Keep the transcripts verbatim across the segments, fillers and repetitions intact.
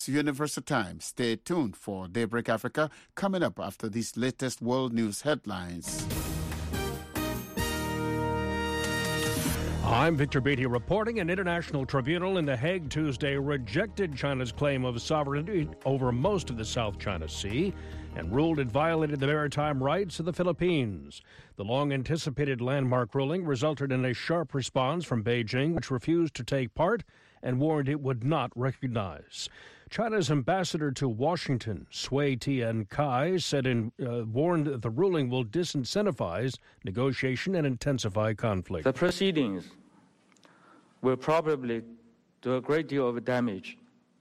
Universal Time. Stay tuned for Daybreak Africa coming up after these latest world news headlines. I'm Victor Beatty reporting. An international tribunal in The Hague Tuesday rejected China's claim of sovereignty over most of the South China Sea and ruled it violated the maritime rights of the Philippines. The long-anticipated landmark ruling resulted in a sharp response from Beijing, which refused to take part and warned it would not recognize. China's ambassador to Washington, Sui Tian-kai, said in uh, warned that the ruling will disincentivize negotiation and intensify conflict. The proceedings will probably do a great deal of damage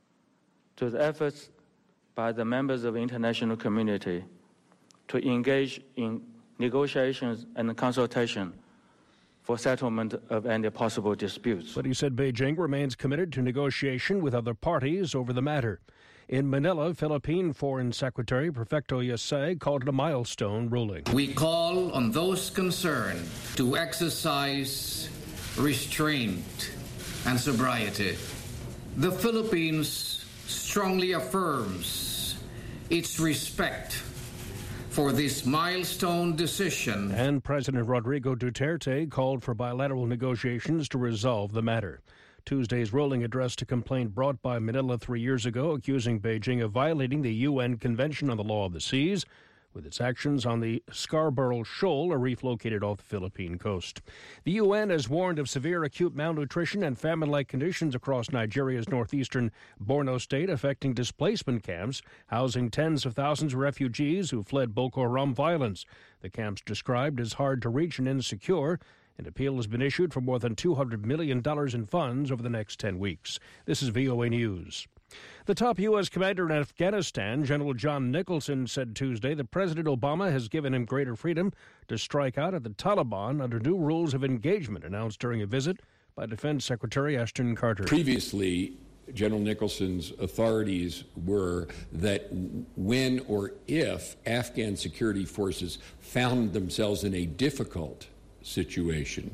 to the efforts by the members of the international community to engage in negotiations and consultation for settlement of any possible disputes. But he said Beijing remains committed to negotiation with other parties over the matter. In Manila, Philippine Foreign Secretary Perfecto Yasay called it a milestone ruling. We call on those concerned to exercise restraint and sobriety. The Philippines strongly affirms its respect for this milestone decision. And President Rodrigo Duterte called for bilateral negotiations to resolve the matter. Tuesday's ruling addressed a complaint brought by Manila three years ago accusing Beijing of violating the U N Convention on the Law of the Seas with its actions on the Scarborough Shoal, a reef located off the Philippine coast. The U N has warned of severe acute malnutrition and famine-like conditions across Nigeria's northeastern Borno state, affecting displacement camps housing tens of thousands of refugees who fled Boko Haram violence. The camps described as hard to reach and insecure. An appeal has been issued for more than two hundred million dollars in funds over the next ten weeks. This is V O A News. The top U S commander in Afghanistan, General John Nicholson, said Tuesday that President Obama has given him greater freedom to strike out at the Taliban under new rules of engagement announced during a visit by Defense Secretary Ashton Carter. Previously, General Nicholson's authorities were that when or if Afghan security forces found themselves in a difficult situation,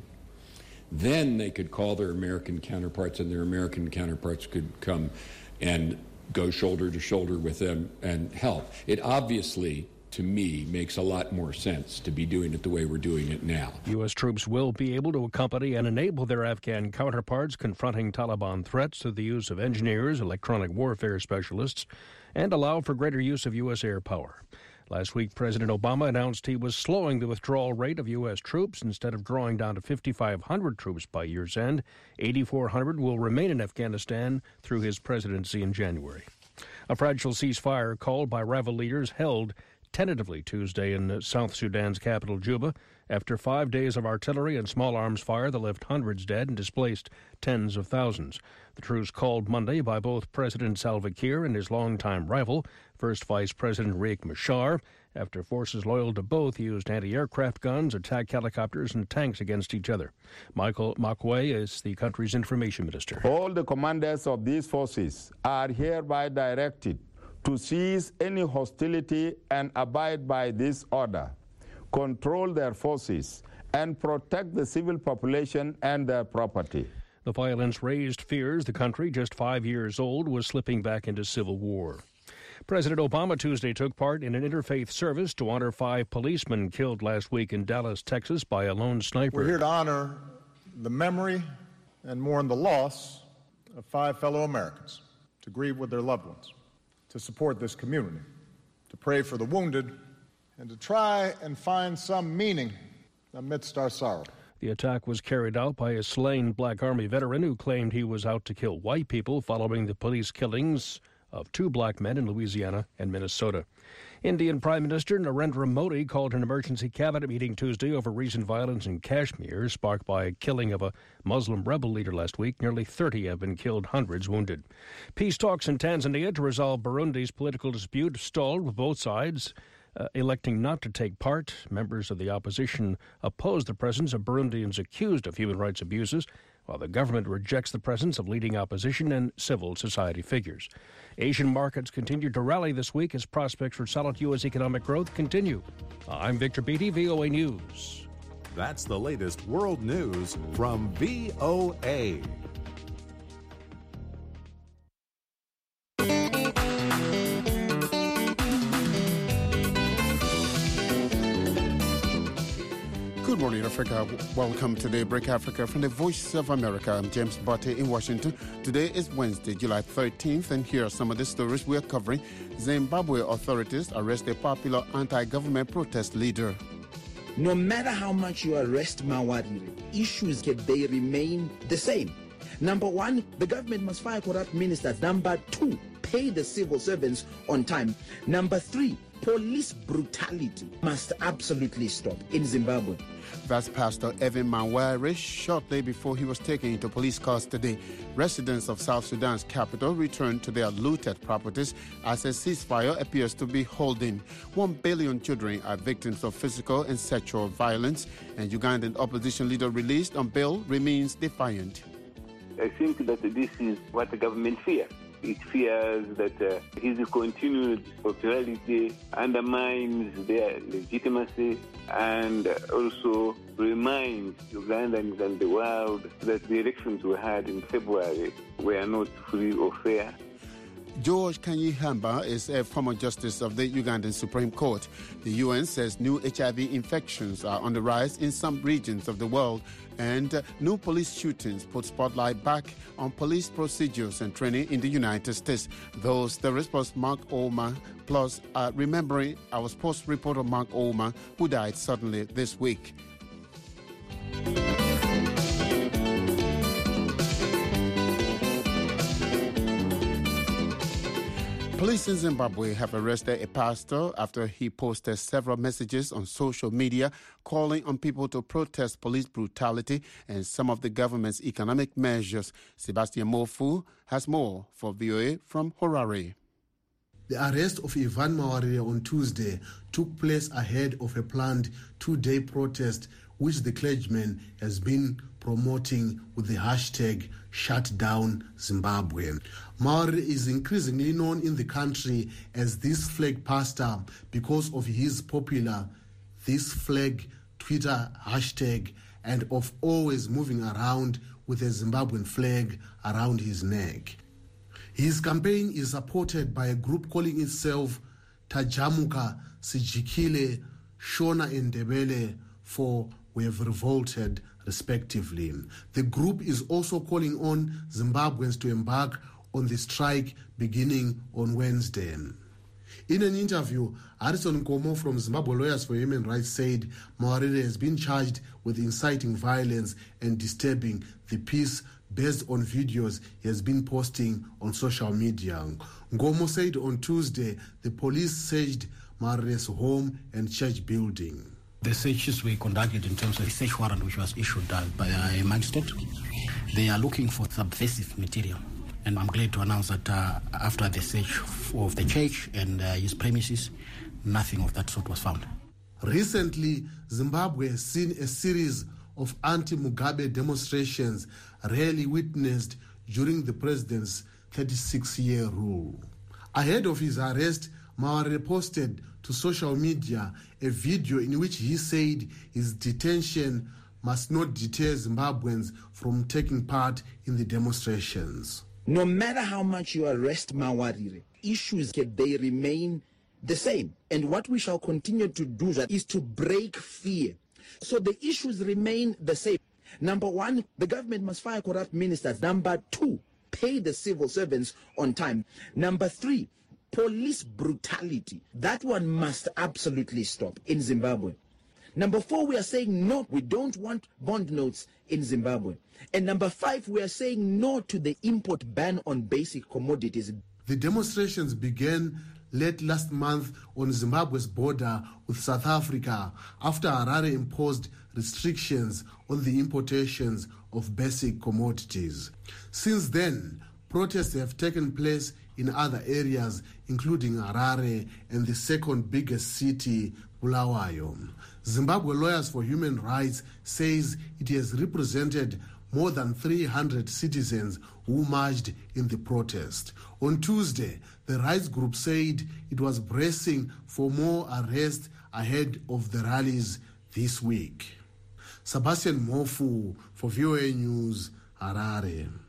then they could call their American counterparts, and their American counterparts could come and go shoulder to shoulder with them and help. It obviously, to me, makes a lot more sense to be doing it the way we're doing it now. U S troops will be able to accompany and enable their Afghan counterparts confronting Taliban threats through the use of engineers, electronic warfare specialists, and allow for greater use of U S air power. Last week, President Obama announced he was slowing the withdrawal rate of U S troops. Instead of drawing down to fifty-five hundred troops by year's end, eighty-four hundred will remain in Afghanistan through his presidency in January. A fragile ceasefire called by rival leaders held tentatively Tuesday in South Sudan's capital, Juba, after five days of artillery and small arms fire that left hundreds dead and displaced tens of thousands. The truce called Monday by both President Salva Kiir and his longtime rival, First Vice President Riek Machar, after forces loyal to both used anti-aircraft guns, attack helicopters, and tanks against each other. Michael Makwe is the country's information minister. All the commanders of these forces are hereby directed to cease any hostility and abide by this order, control their forces, and protect the civil population and their property. The violence raised fears the country, just five years old, was slipping back into civil war. President Obama Tuesday took part in an interfaith service to honor five policemen killed last week in Dallas, Texas, by a lone sniper. We're here to honor the memory and mourn the loss of five fellow Americans, to grieve with their loved ones, to support this community, to pray for the wounded, and to try and find some meaning amidst our sorrow. The attack was carried out by a slain Black Army veteran who claimed he was out to kill white people following the police killings of two black men in Louisiana and Minnesota. Indian Prime Minister Narendra Modi called an emergency cabinet meeting Tuesday over recent violence in Kashmir, sparked by a killing of a Muslim rebel leader last week. Nearly thirty have been killed, hundreds wounded. Peace talks in Tanzania to resolve Burundi's political dispute stalled, with both sides uh, electing not to take part. Members of the opposition oppose the presence of Burundians accused of human rights abuses, while the government rejects the presence of leading opposition and civil society figures. Asian markets continued to rally this week as prospects for solid U S economic growth continue. I'm Victor Beatty, V O A News. That's the latest world news from V O A. Good morning, Africa. Welcome to Daybreak Africa from the Voice of America. I'm James Botte in Washington. Today is Wednesday, July thirteenth, and here are some of the stories we're covering. Zimbabwe authorities arrest a popular anti-government protest leader. No matter how much you arrest Mawarire, issues they remain the same. Number one, the government must fire corrupt ministers. Number two, pay the civil servants on time. Number three, police brutality must absolutely stop in Zimbabwe. That's Pastor Evan Mawarire shortly before he was taken into police custody. Residents of South Sudan's capital returned to their looted properties as a ceasefire appears to be holding. One billion children are victims of physical and sexual violence, and Ugandan opposition leader released on bail remains defiant. I think that this is what the government fears. It fears that uh, his continued popularity undermines their legitimacy and also reminds Ugandans and the world that the elections we had in February were not free or fair. George Kanyihamba is a former justice of the Ugandan Supreme Court. The U N says new H I V infections are on the rise in some regions of the world, and uh, new police shootings put spotlight back on police procedures and training in the United States. Those the response Mark Olma, plus uh, remembering our sports reporter Mark Olma, who died suddenly this week. Police in Zimbabwe have arrested a pastor after he posted several messages on social media calling on people to protest police brutality and some of the government's economic measures. Sebastian Mofu has more for V O A from Harare. The arrest of Ivan Mawarire on Tuesday took place ahead of a planned two-day protest which the clergyman has been promoting with the hashtag #ShutDownZimbabwe. Mawarire is increasingly known in the country as this flag pastor because of his popular this flag Twitter hashtag and of always moving around with a Zimbabwean flag around his neck. His campaign is supported by a group calling itself Tajamuka Sijikile, Shona Ndebele for We Have Revolted, respectively. The group is also calling on Zimbabweans to embark on the strike beginning on Wednesday. In an interview, Harrison Nkomo from Zimbabwe Lawyers for Human Rights said Mawarire has been charged with inciting violence and disturbing the peace based on videos he has been posting on social media. Nkomo said on Tuesday the police searched Mawarire's home and church building. The searches were conducted in terms of a search warrant which was issued uh, by a magistrate. They are looking for subversive material. And I'm glad to announce that uh, after the search of the church and uh, his premises, nothing of that sort was found. Recently, Zimbabwe has seen a series of anti-Mugabe demonstrations rarely witnessed during the president's thirty-six-year rule. Ahead of his arrest, Mawarire posted to social media a video in which he said his detention must not deter Zimbabweans from taking part in the demonstrations. No matter how much you arrest Mawarire, issues they remain the same. And what we shall continue to do is to break fear. So the issues remain the same. Number one, the government must fire corrupt ministers. Number two, pay the civil servants on time. Number three, police brutality. That one must absolutely stop in Zimbabwe. Number four, we are saying no, we don't want bond notes in Zimbabwe. And number five, we are saying no to the import ban on basic commodities. The demonstrations began late last month on Zimbabwe's border with South Africa after Harare imposed restrictions on the importations of basic commodities. Since then, protests have taken place in other areas, including Harare and the second biggest city, Bulawayo. Zimbabwe Lawyers for Human Rights says it has represented more than three hundred citizens who marched in the protest. On Tuesday, the rights group said it was bracing for more arrests ahead of the rallies this week. Sebastian Mofu for V O A News, Harare.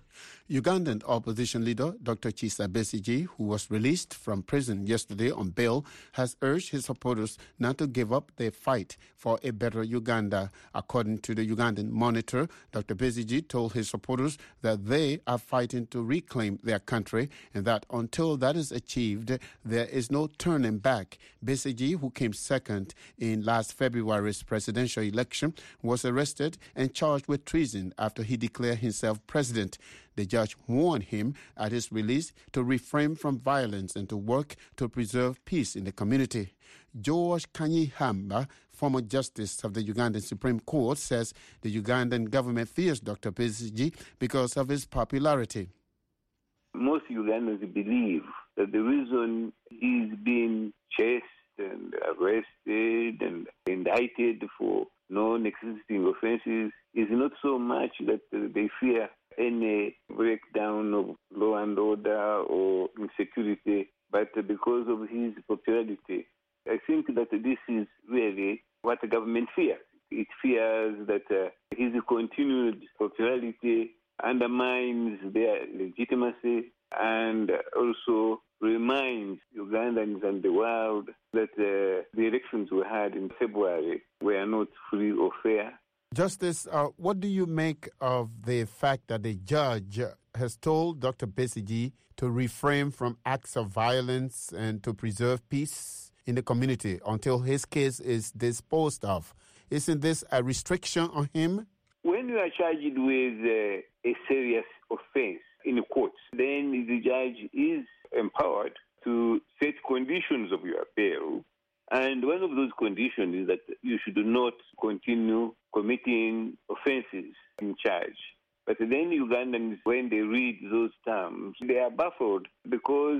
Ugandan opposition leader Doctor Kizza Besigye, who was released from prison yesterday on bail, has urged his supporters not to give up their fight for a better Uganda. According to the Ugandan Monitor, Doctor Besigye told his supporters that they are fighting to reclaim their country and that until that is achieved, there is no turning back. Besigye, who came second in last February's presidential election, was arrested and charged with treason after he declared himself president. The judge warned him at his release to refrain from violence and to work to preserve peace in the community. George Kanyihamba, former justice of the Ugandan Supreme Court, says the Ugandan government fears Doctor Besigye because of his popularity. Most Ugandans believe that the reason he's been chased and arrested and indicted for non-existing offenses is not so much that they fear any breakdown of law and order or insecurity, but because of his popularity. I think that this is really what the government fears. It fears that uh, his continued popularity undermines their legitimacy and also reminds Ugandans and the world that uh, the elections we had in February were not free or fair. Justice, uh, what do you make of the fact that the judge has told Doctor Besigye to refrain from acts of violence and to preserve peace in the community until his case is disposed of? Isn't this a restriction on him? When you are charged with uh, a serious offense in court, then the judge is empowered to set conditions of your bail. And one of those conditions is that you should not continue committing offenses in charge. But then Ugandans, when they read those terms, they are baffled because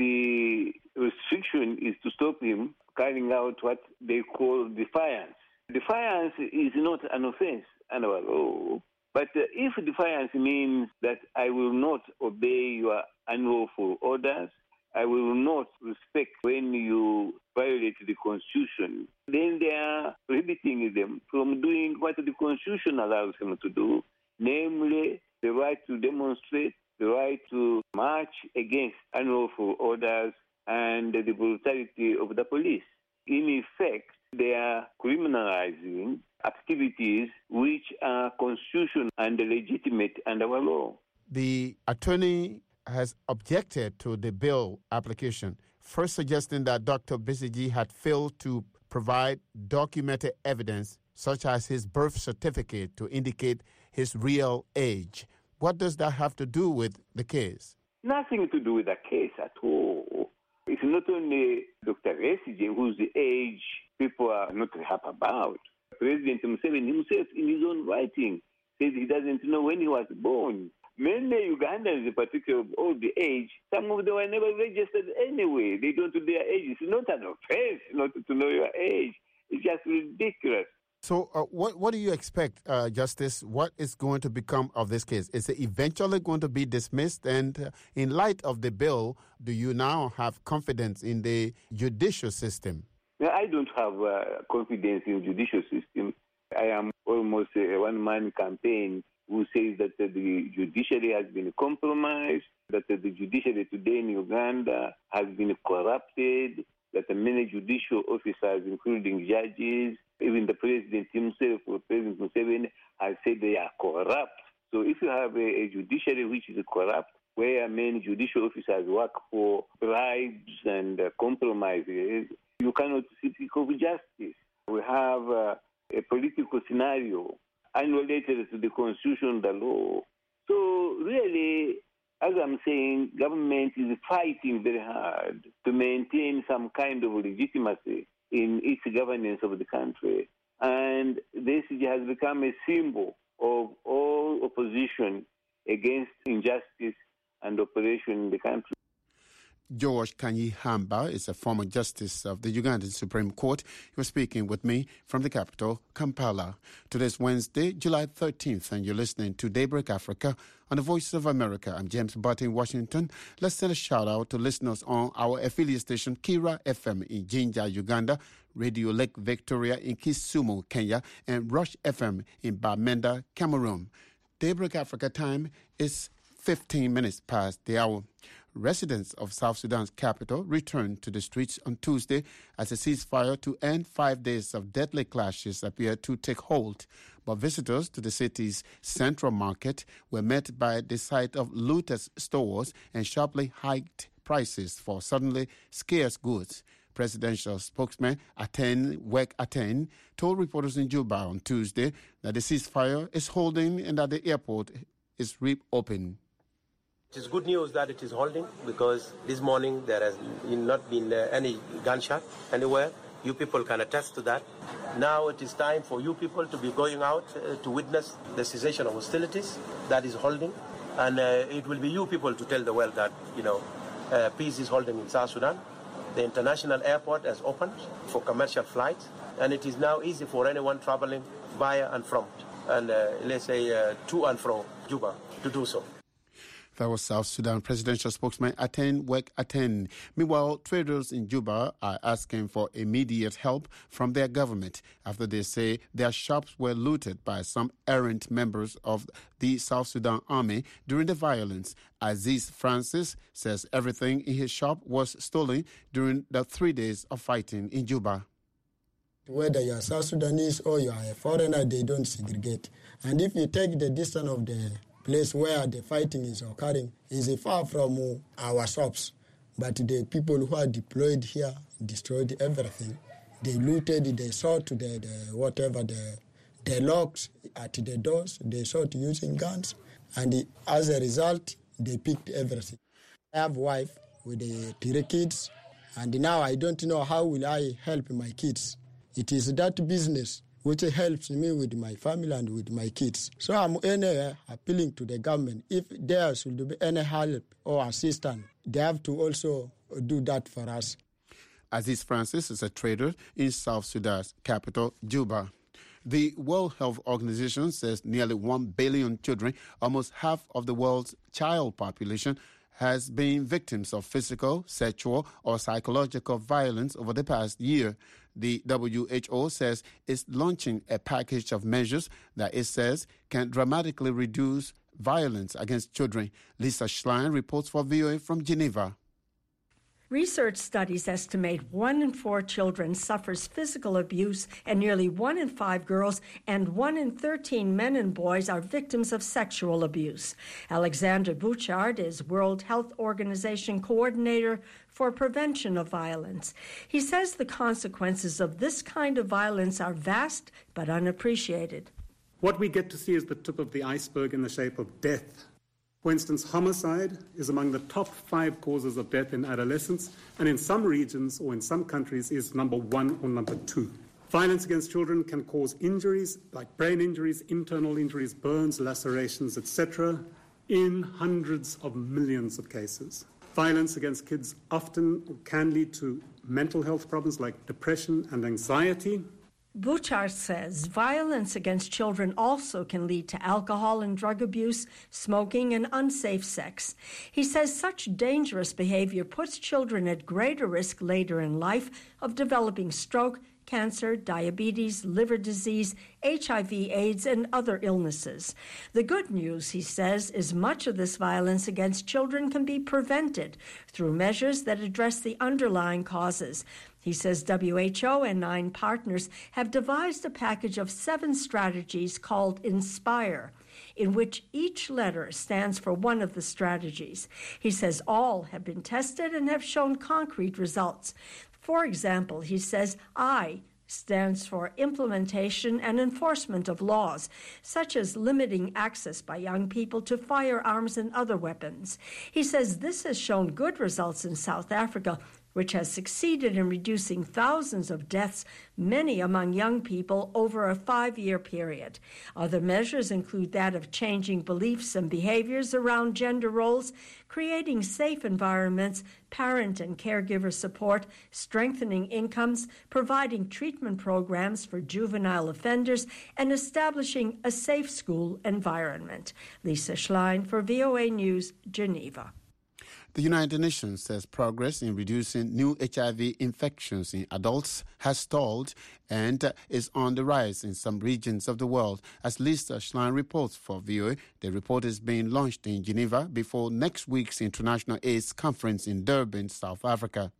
the restriction is to stop him carrying out what they call defiance. Defiance is not an offense under our law. But uh, if defiance means that I will not obey your unlawful orders, I will not respect when you violate the Constitution, then they are prohibiting them from doing what the Constitution allows them to do, namely the right to demonstrate, the right to march against unlawful orders and the brutality of the police. In effect, they are criminalizing activities which are constitutional and legitimate under our law. The attorney has objected to the bill application, first suggesting that Doctor Besigye had failed to provide documented evidence, such as his birth certificate, to indicate his real age. What does that have to do with the case? Nothing to do with the case at all. It's not only Doctor Besigye whose age people are not happy about. President Museveni himself, in his own writing, says he doesn't know when he was born. Many Ugandans, in particular of old age, some of them were never registered anyway. They don't know their age. It's not an offense not to know your age. It's just ridiculous. So uh, what, what do you expect, uh, Justice? What is going to become of this case? Is it eventually going to be dismissed? And uh, in light of the bill, do you now have confidence in the judicial system? I don't have uh, confidence in the judicial system. I am almost a one-man campaign who says that uh, the judiciary has been compromised, that uh, the judiciary today in Uganda has been corrupted, that uh, many judicial officers, including judges, even the president himself, President Museveni, has said they are corrupt. So if you have a, a judiciary which is corrupt, where many judicial officers work for bribes and uh, compromises, you cannot speak of justice. We have uh, a political scenario unrelated to the Constitution, the law. So really, as I'm saying, government is fighting very hard to maintain some kind of legitimacy in its governance of the country. And this has become a symbol of all opposition against injustice and oppression in the country. George Kanyihamba is a former justice of the Ugandan Supreme Court. He was speaking with me from the capital, Kampala. Today's Wednesday, July thirteenth, and you're listening to Daybreak Africa on the Voice of America. I'm James Butt in Washington. Let's send a shout-out to listeners on our affiliate station, Kira F M in Jinja, Uganda, Radio Lake Victoria in Kisumu, Kenya, and Rush F M in Bamenda, Cameroon. Daybreak Africa time is fifteen minutes past the hour. Residents of South Sudan's capital returned to the streets on Tuesday as a ceasefire to end five days of deadly clashes appeared to take hold. But visitors to the city's central market were met by the sight of looted stores and sharply hiked prices for suddenly scarce goods. Presidential spokesman Aten Wek Aten told reporters in Juba on Tuesday that the ceasefire is holding and that the airport is reopened. It is good news that it is holding because this morning there has not been uh, any gunshot anywhere. You people can attest to that. Now it is time for you people to be going out uh, to witness the cessation of hostilities that is holding. And uh, it will be you people to tell the world that, you know, uh, peace is holding in South Sudan. The international airport has opened for commercial flights, and it is now easy for anyone traveling via and from, and uh, let's say uh, to and from Juba to do so. That was South Sudan presidential spokesman Aten Wek Aten. Meanwhile, traders in Juba are asking for immediate help from their government after they say their shops were looted by some errant members of the South Sudan army during the violence. Aziz Francis says everything in his shop was stolen during the three days of fighting in Juba. Whether you are South Sudanese or you are a foreigner, they don't segregate. And if you take the distance of the place where the fighting is occurring, is far from our shops. But the people who are deployed here destroyed everything. They looted, they shot the, the whatever, the, the locks at the doors, they shot using guns, and the, as a result, they picked everything. I have a wife with the three kids, and now I don't know how will I help my kids. It is that business which helps me with my family and with my kids. So I'm anyway appealing to the government. If there should be any help or assistance, they have to also do that for us. Aziz Francis is a trader in South Sudan's capital, Juba. The World Health Organization says nearly one billion children, almost half of the world's child population, has been victims of physical, sexual, or psychological violence over the past year. The W H O says it's launching a package of measures that it says can dramatically reduce violence against children. Lisa Schlein reports for V O A from Geneva. Research studies estimate one in four children suffers physical abuse, and nearly one in five girls and one in thirteen men and boys are victims of sexual abuse. Alexander Bouchard is World Health Organization coordinator for prevention of violence. He says the consequences of this kind of violence are vast but unappreciated. What we get to see is the tip of the iceberg in the shape of death. For instance, homicide is among the top five causes of death in adolescence, and in some regions or in some countries is number one or number two. Violence against children can cause injuries like brain injuries, internal injuries, burns, lacerations, et cetera, in hundreds of millions of cases. Violence against kids often can lead to mental health problems like depression and anxiety. Bouchard says violence against children also can lead to alcohol and drug abuse, smoking, and unsafe sex. He says such dangerous behavior puts children at greater risk later in life of developing stroke, cancer, diabetes, liver disease, H I V AIDS, and other illnesses. The good news, he says, is much of this violence against children can be prevented through measures that address the underlying causes. He says W H O and nine partners have devised a package of seven strategies called INSPIRE, in which each letter stands for one of the strategies. He says all have been tested and have shown concrete results. For example, he says I stands for implementation and enforcement of laws, such as limiting access by young people to firearms and other weapons. He says this has shown good results in South Africa, which has succeeded in reducing thousands of deaths, many among young people, over a five-year period. Other measures include that of changing beliefs and behaviors around gender roles, creating safe environments, parent and caregiver support, strengthening incomes, providing treatment programs for juvenile offenders, and establishing a safe school environment. Lisa Schlein for V O A News, Geneva. The United Nations says progress in reducing new H I V infections in adults has stalled and uh, is on the rise in some regions of the world. As Lisa Schlein reports for V O A, the report is being launched in Geneva before next week's International AIDS Conference in Durban, South Africa.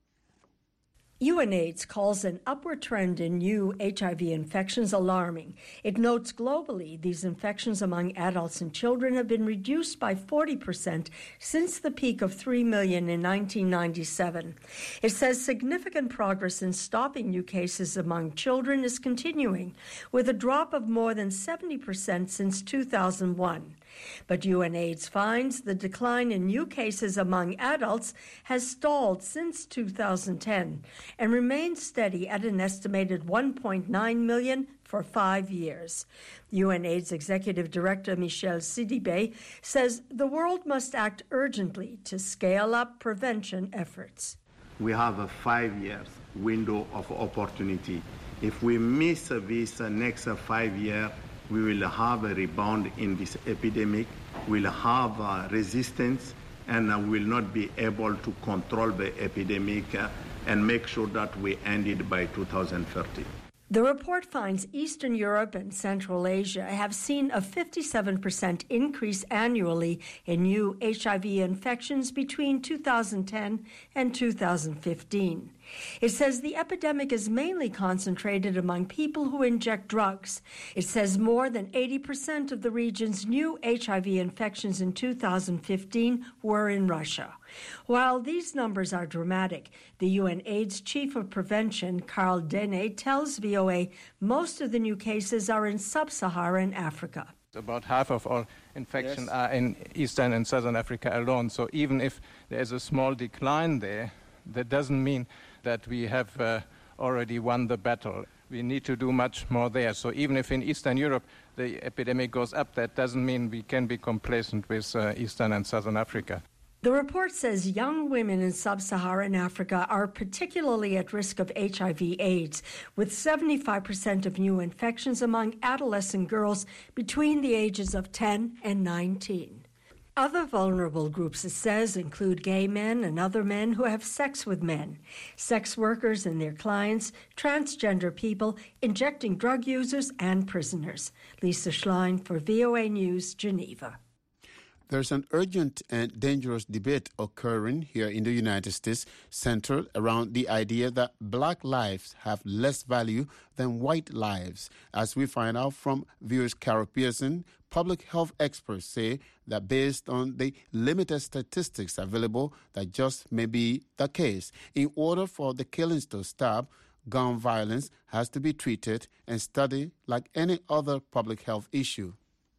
UNAIDS calls an upward trend in new H I V infections alarming. It notes globally these infections among adults and children have been reduced by forty percent since the peak of three million in nineteen ninety-seven. It says significant progress in stopping new cases among children is continuing, with a drop of more than seventy percent since two thousand one. But UNAIDS finds the decline in new cases among adults has stalled since two thousand ten and remains steady at an estimated one point nine million for five years. UNAIDS Executive Director Michel Sidibe says the world must act urgently to scale up prevention efforts. We have a five-year window of opportunity. If we miss this next five years, we will have a rebound in this epidemic, we'll have uh, resistance, and uh, will not be able to control the epidemic uh, and make sure that we end it by two thousand thirty. The report finds Eastern Europe and Central Asia have seen a fifty-seven percent increase annually in new H I V infections between two thousand ten and two thousand fifteen. It says the epidemic is mainly concentrated among people who inject drugs. It says more than eighty percent of the region's new H I V infections in two thousand fifteen were in Russia. While these numbers are dramatic, the UNAIDS Chief of Prevention, Carl Dene, tells V O A most of the new cases are in sub-Saharan Africa. About half of all infections Yes. are in Eastern and Southern Africa alone. So even if there is a small decline there, that doesn't mean that we have uh, already won the battle. We need to do much more there. So even if in Eastern Europe the epidemic goes up, that doesn't mean we can be complacent with uh, Eastern and Southern Africa. The report says young women in sub-Saharan Africa are particularly at risk of H I V AIDS, with seventy-five percent of new infections among adolescent girls between the ages of ten and nineteen. Other vulnerable groups, it says, include gay men and other men who have sex with men, sex workers and their clients, transgender people, injecting drug users, and prisoners. Lisa Schlein for V O A News, Geneva. There's an urgent and dangerous debate occurring here in the United States centered around the idea that black lives have less value than white lives. As we find out from V O A's Carol Pearson, public health experts say that based on the limited statistics available, that just may be the case. In order for the killings to stop, gun violence has to be treated and studied like any other public health issue.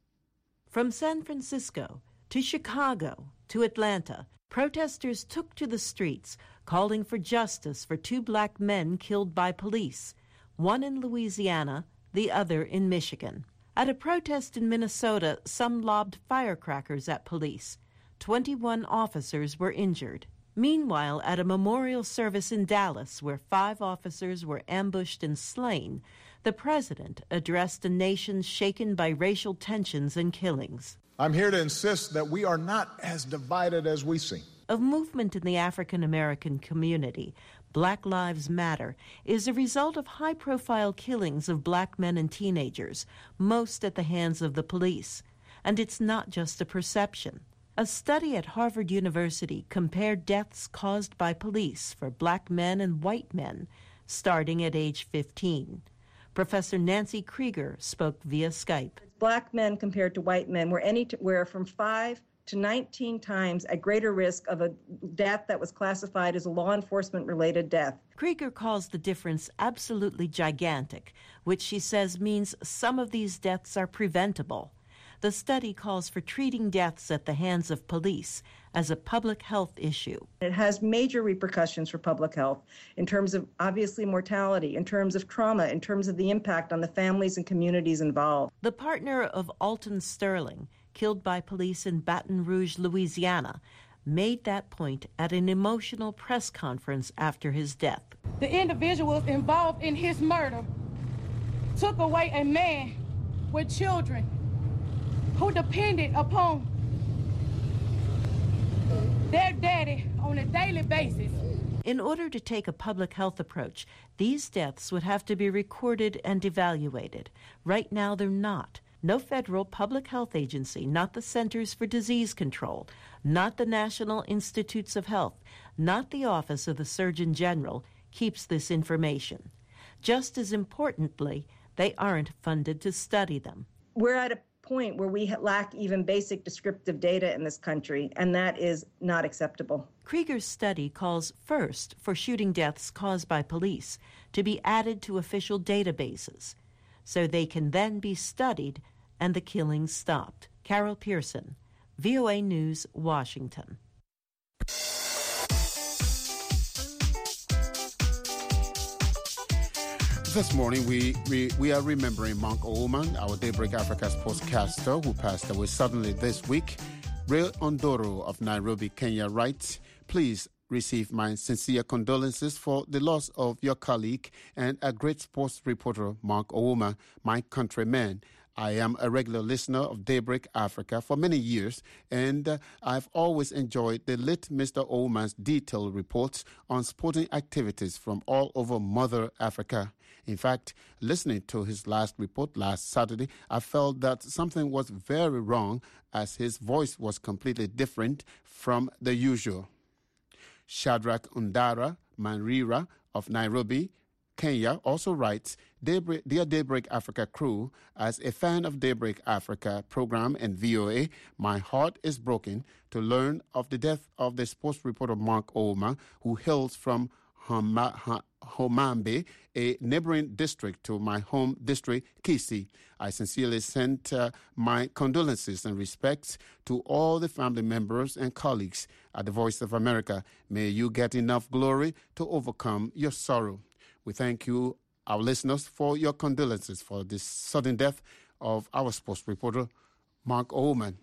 From San Francisco to Chicago to Atlanta, protesters took to the streets calling for justice for two black men killed by police, one in Louisiana, the other in Michigan. At a protest in Minnesota, some lobbed firecrackers at police. twenty-one officers were injured. Meanwhile, at a memorial service in Dallas, where five officers were ambushed and slain, the president addressed a nation shaken by racial tensions and killings. I'm here to insist that we are not as divided as we seem. A movement in the African American community, Black Lives Matter, is a result of high-profile killings of black men and teenagers, most at the hands of the police. And it's not just a perception. A study at Harvard University compared deaths caused by police for black men and white men, starting at age fifteen. Professor Nancy Krieger spoke via Skype. Black men compared to white men were anywhere from five to nineteen times at greater risk of a death that was classified as a law enforcement-related death. Krieger calls the difference absolutely gigantic, which she says means some of these deaths are preventable. The study calls for treating deaths at the hands of police as a public health issue. It has major repercussions for public health in terms of, obviously, mortality, in terms of trauma, in terms of the impact on the families and communities involved. The partner of Alton Sterling, killed by police in Baton Rouge, Louisiana, made that point at an emotional press conference after his death. The individuals involved in his murder took away a man with children who depended upon their daddy on a daily basis. In order to take a public health approach, these deaths would have to be recorded and evaluated. Right now, they're not. No federal public health agency, not the Centers for Disease Control, not the National Institutes of Health, not the Office of the Surgeon General, keeps this information. Just as importantly, they aren't funded to study them. We're at a point where we lack even basic descriptive data in this country, and that is not acceptable. Krieger's study calls first for shooting deaths caused by police to be added to official databases so they can then be studied and the killings stopped. Carol Pearson, V O A News, Washington. This morning, we, we, we are remembering Mark Oulman, our Daybreak Africa sportscaster, who passed away suddenly this week. Ray Ondoro of Nairobi, Kenya writes, please receive my sincere condolences for the loss of your colleague and a great sports reporter, Mark Oulman, my countryman. I am a regular listener of Daybreak Africa for many years, and uh, I've always enjoyed the late Mister Oulman's detailed reports on sporting activities from all over Mother Africa. In fact, listening to his last report last Saturday, I felt that something was very wrong as his voice was completely different from the usual. Shadrach Undara Manrira of Nairobi, Kenya, also writes, Daybreak, Dear Daybreak Africa crew, as a fan of Daybreak Africa program and V O A, my heart is broken to learn of the death of the sports reporter Mark Oulman, who hails from Homa, ha, Homambe, a neighboring district to my home district, Kisii. I sincerely send uh, my condolences and respects to all the family members and colleagues at the Voice of America. May you get enough glory to overcome your sorrow. We thank you, our listeners, for your condolences for this sudden death of our sports reporter, Mark Oulman.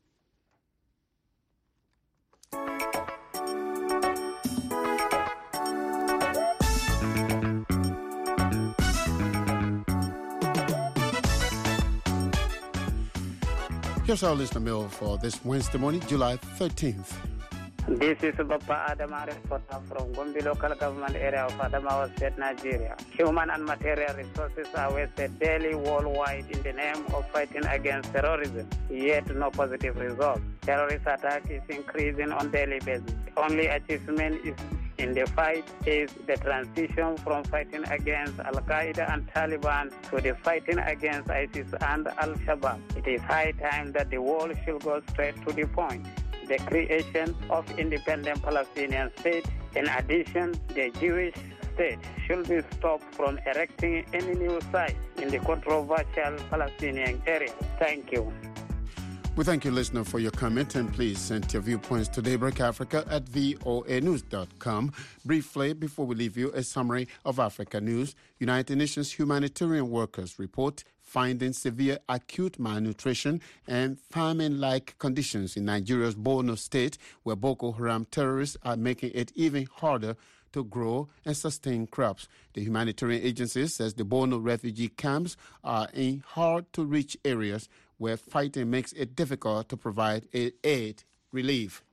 Here's our listener mail for this Wednesday morning, July thirteenth. This is Bappa Adama reporter from Gombe local government area of Adamawa State, Nigeria. Human and material resources are wasted daily worldwide in the name of fighting against terrorism, yet no positive results. Terrorist attack is increasing on daily basis. Only achievement is in the fight is the transition from fighting against Al-Qaeda and Taliban to the fighting against ISIS and Al-Shabaab. It is high time that the world should go straight to the point. The creation of independent Palestinian state. In addition, the Jewish state should be stopped from erecting any new site in the controversial Palestinian area. Thank you. We thank you, listener, for your comment, and please send your viewpoints to Daybreak Africa at V O A news dot com. Briefly, before we leave you, a summary of Africa news. United Nations humanitarian workers report finding severe acute malnutrition and famine-like conditions in Nigeria's Borno state, where Boko Haram terrorists are making it even harder to grow and sustain crops. The humanitarian agency says the Borno refugee camps are in hard-to-reach areas where fighting makes it difficult to provide aid relief.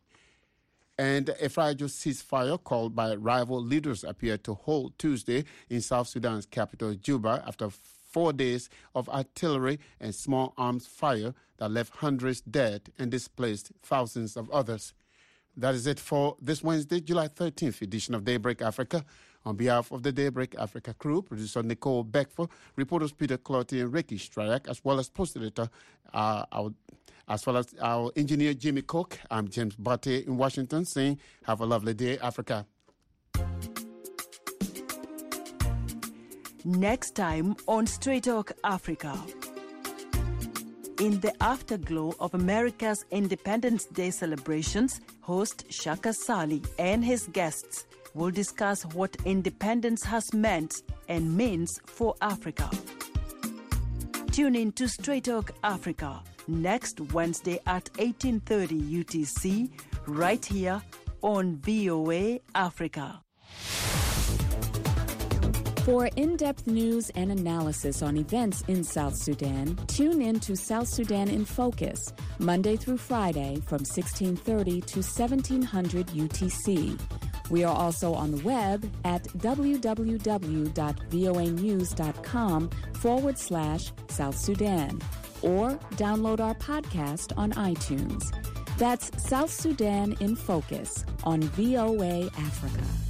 And a fragile ceasefire called by rival leaders appeared to hold Tuesday in South Sudan's capital, Juba, after four days of artillery and small arms fire that left hundreds dead and displaced thousands of others. That is it for this Wednesday, July thirteenth edition of Daybreak Africa. On behalf of the Daybreak Africa crew, producer Nicole Beckford, reporters Peter Clotty and Ricky Strayak, as well as post editor, uh, our, as well as our engineer Jimmy Cook, I'm James Batte in Washington, saying, have a lovely day, Africa. Next time on Straight Talk Africa. In the afterglow of America's Independence Day celebrations, host Shaka Sali and his guests will discuss what independence has meant and means for Africa. Tune in to Straight Talk Africa next Wednesday at eighteen thirty U T C, right here on V O A Africa. For in-depth news and analysis on events in South Sudan, tune in to South Sudan in Focus, Monday through Friday from sixteen thirty to seventeen hundred U T C. We are also on the web at www.voanews.com forward slash South Sudan, or download our podcast on iTunes. That's South Sudan in Focus on V O A Africa.